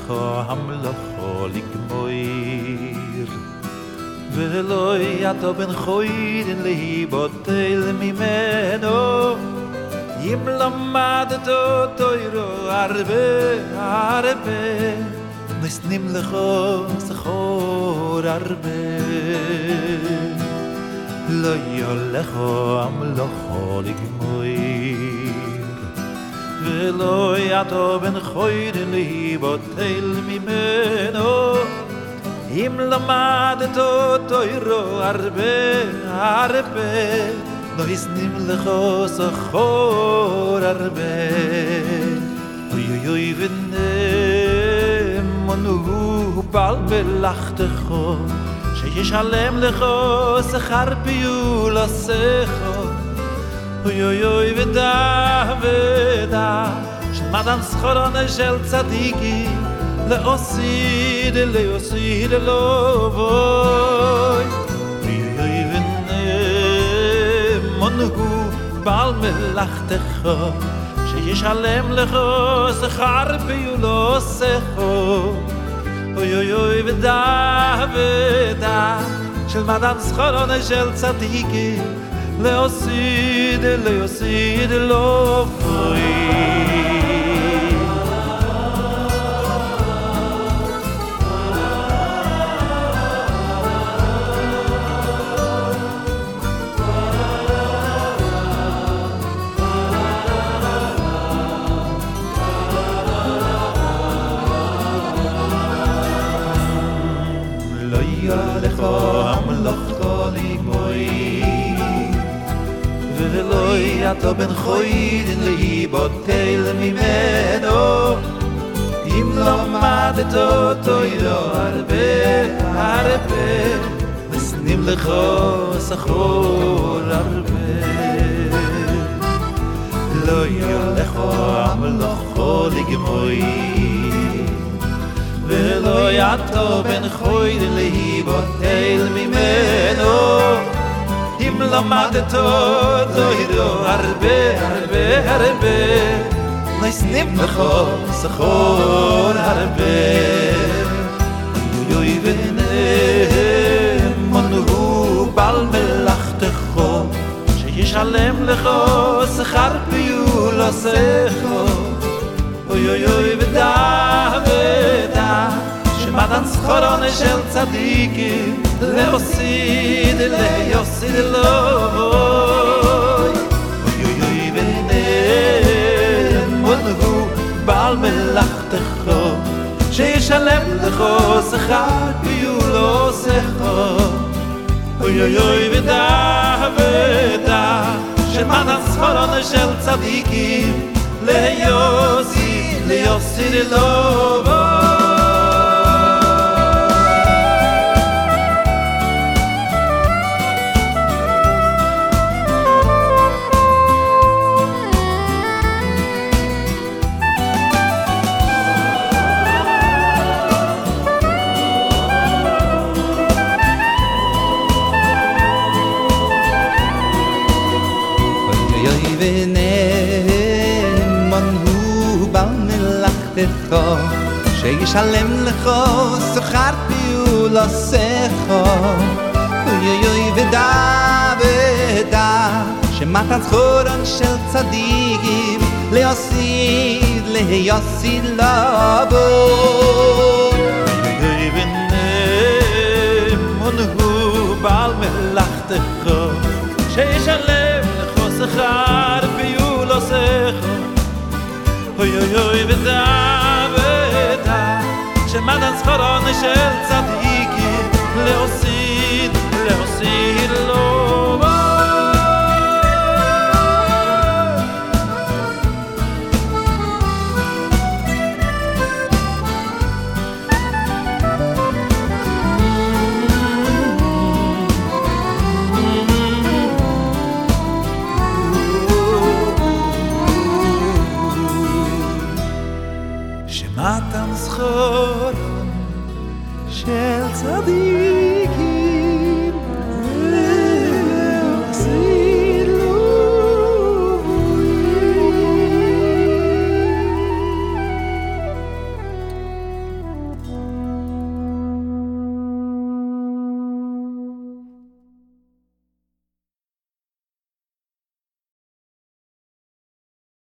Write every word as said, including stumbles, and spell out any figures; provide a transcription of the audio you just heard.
המלאכו לגמור ולא יתו בן חוידן להיבוטל ממנו אם למדת תוירו הרבה הרבה נסנים לך שחור הרבה לא יולך המלאכו לגמור ולא יתו בן חוידן להיבוטל ממנו אם למדת תוירו הרבה הרבה לא יסנים לך שחור הרבה אוי אוי אוי ונאמנו בעל מלאכתך שישלם לך שכר פעולתך אוי אוי אוי ודע ודע שמתן שכרן של צדיקים לעוסיד לעוסיד לא בוי אוי אוי ונאמנו בעל מלאכתך שישלם לך שכר פעולתך אוי אוי אוי ודע ודע שמתן שכרן של צדיקים לעוסיד לעוסיד לא בוי לך המלאכתו לגמור ולא יתו בן חוידן להיבוטל ממנו אם למדת תוירו הרבה הרבה נסנים לך שחור הרבה לא יולך המלאכתו לגמור ולא יתו בן חוידן להיבוטל ממנו אם למדת תוירו הרבה הרבה הרבה נסנים לך שחור הרבה אוי אוי ונאמנו בעל מלאכתך שישלם לך שכר פעולתך אוי אוי אוי ודע ודע שמתן שכרן של צדיקים לעוסיד לעוסיד לא בוי אוי אוי אוי ונאמנו בעל מלאכתך שישלם לך שכר פעולתך אוי אוי אוי ודע ודע שמתן שכרן של צדיקים לעוסיד לעוסיד לא בוי שישלם לך שכר פעולתך אוי אוי אוי ודע ודע שמתן שכרן של צדיקים לעוסיד לעוסיד לא בוי אוי אוי ונאמנו בעל מלאכתך שישלם לך שכר פעולתך אוי אוי אוי ודע ודע שמתן שכרן של צדיקים לעוסיד לעוסיד לא בוי שמתן שכרן של צדיקים